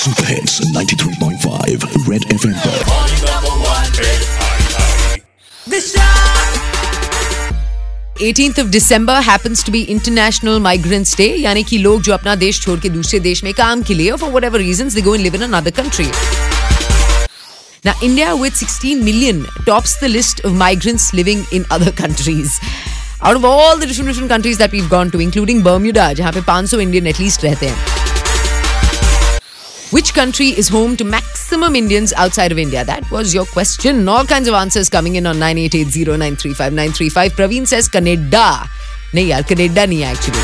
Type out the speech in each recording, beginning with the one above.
Super hits 93.5 red FM पर। 18th of December happens to be International Migrants Day, यानी कि लोग जो अपना देश छोड़ के दूसरे देश में काम के लिए, or for whatever reasons, they go and live in another country. Now, India with 16 million tops the list of migrants living in other countries. Out of all the different countries that we've gone to, including Bermuda, जहाँ पे 500 Indian at least रहते हैं. Which country is home to maximum Indians outside of India? That was your question. All kinds of answers coming in on 9880935935. Praveen says Canada. नहीं यार, Canada नहीं है actually.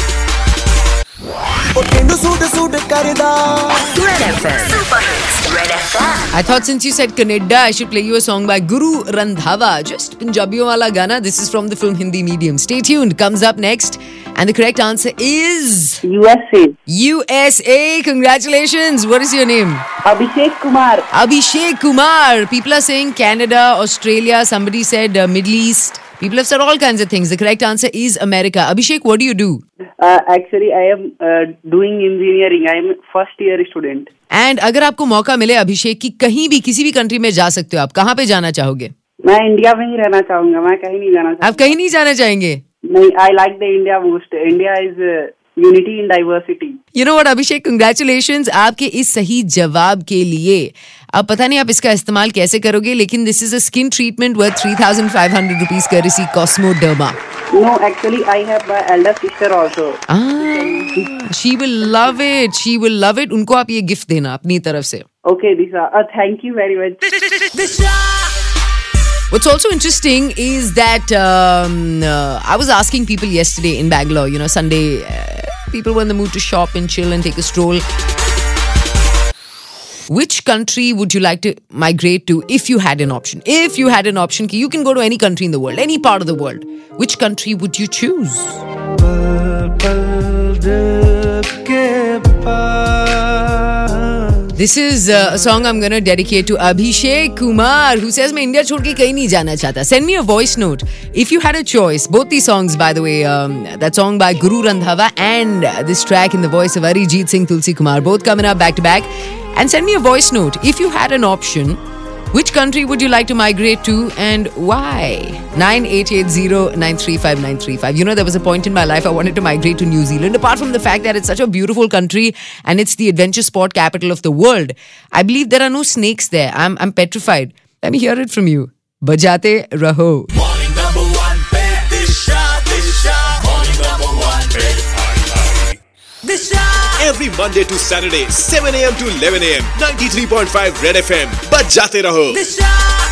I thought since you said Canada, I should play you a song by Guru Randhawa. Just Punjabiyon wala gana. This is from the film Hindi Medium. Stay tuned. Comes up next. And the correct answer is... USA. USA. Congratulations. What is your name? Abhishek Kumar. Abhishek Kumar. People are saying Canada, Australia. Somebody said Middle East. People have said all kinds of things. The correct answer is America. Abhishek, what do you do? Actually, I am doing engineering. I am first year student. And अगर आपको मौका मिले अभिषेक की कहीं भी किसी भी country में जा सकते हो, आप कहाँ पे जाना चाहोगे? मैं इंडिया में ही रहना चाहूंगा. मैं कहीं नहीं जाना चाहूंगा. आप कहीं नहीं जाना चाहेंगे? नहीं, I like the India most. India is unity in diversity. You know what, Abhishek? Congratulations आपके इस सही जवाब के लिए. अब पता नहीं आप इसका इस्तेमाल कैसे करोगे, लेकिन this is a skin treatment worth 3,500 rupees courtesy Cosmoderma. No, actually I have my elder sister also. She will love it. She will love it. उनको आप ये गिफ्ट देना अपनी तरफ से. Okay, Disha. Thank you very much. What's also interesting is that I was asking people yesterday in Bangalore, you know, Sunday, people were in the mood to shop and chill and take a stroll. Which country would you like to migrate to if you had an option? If you had an option, you can go to any country in the world, any part of the world. Which country would you choose? This is a song I'm going to dedicate to Abhishek Kumar, who says, मैं India छोड़ के कहीं नहीं जाना चाहता. Send me a voice note. If you had a choice, both these songs, by the way, that song by Guru Randhawa and this track in the voice of Arijit Singh, Tulsi Kumar, both coming up back to back. And send me a voice note. If you had an option, which country would you like to migrate to and why? 9880935935. You know, there was a point in my life I wanted to migrate to New Zealand. Apart from the fact that it's such a beautiful country and it's the adventure sport capital of the world, I believe there are no snakes there. I'm petrified. Let me hear it from you. Bajate raho. Morning number one pe Disha. Morning number one pe Disha. Every Monday to Saturday, 7 a.m. to 11 a.m. 93.5 Red FM. Bajate raho.